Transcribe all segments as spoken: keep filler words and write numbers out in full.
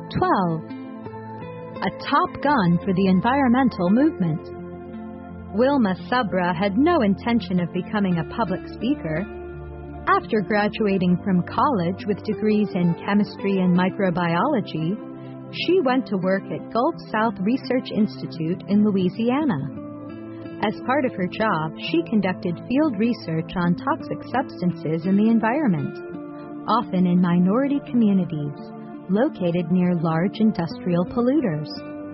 twelve. A top gun for the environmental movement. Wilma Subra had no intention of becoming a public speaker. After graduating from college with degrees in chemistry and microbiology, she went to work at Gulf South Research Institute in Louisiana. As part of her job, she conducted field research on toxic substances in the environment, often in minority communities located near large industrial polluters.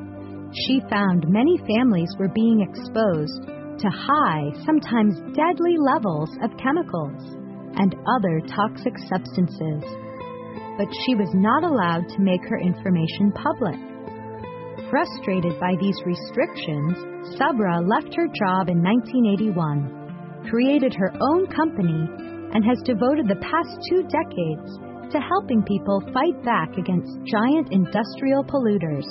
She found many families were being exposed to high, sometimes deadly levels of chemicals and other toxic substances, but she was not allowed to make her information public. Frustrated by these restrictions, Subra left her job in nineteen eighty-one, created her own company, and has devoted the past two decades to helping people fight back against giant industrial polluters.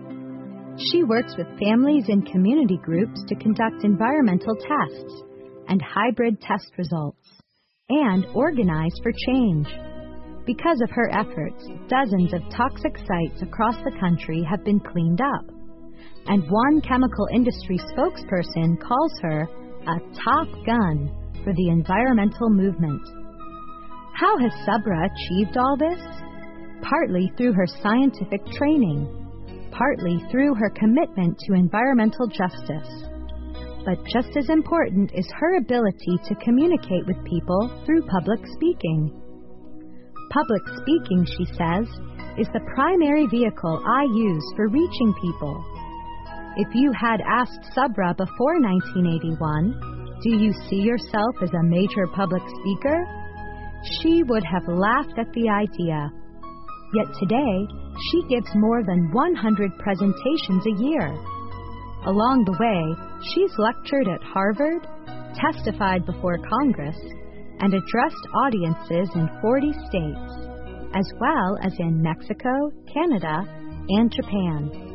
She works with families and community groups to conduct environmental tests and hybrid test results, and organize for change. Because of her efforts, dozens of toxic sites across the country have been cleaned up, and one chemical industry spokesperson calls her a top gun for the environmental movement. How has Subra achieved all this? Partly through her scientific training, partly through her commitment to environmental justice. But just as important is her ability to communicate with people through public speaking. Public speaking, she says, is the primary vehicle I use for reaching people. If you had asked Subra before nineteen eighty-one, do you see yourself as a major public speaker? She would have laughed at the idea. Yet today, she gives more than one hundred presentations a year. Along the way, she's lectured at Harvard, testified before Congress, and addressed audiences in forty states, as well as in Mexico, Canada, and Japan.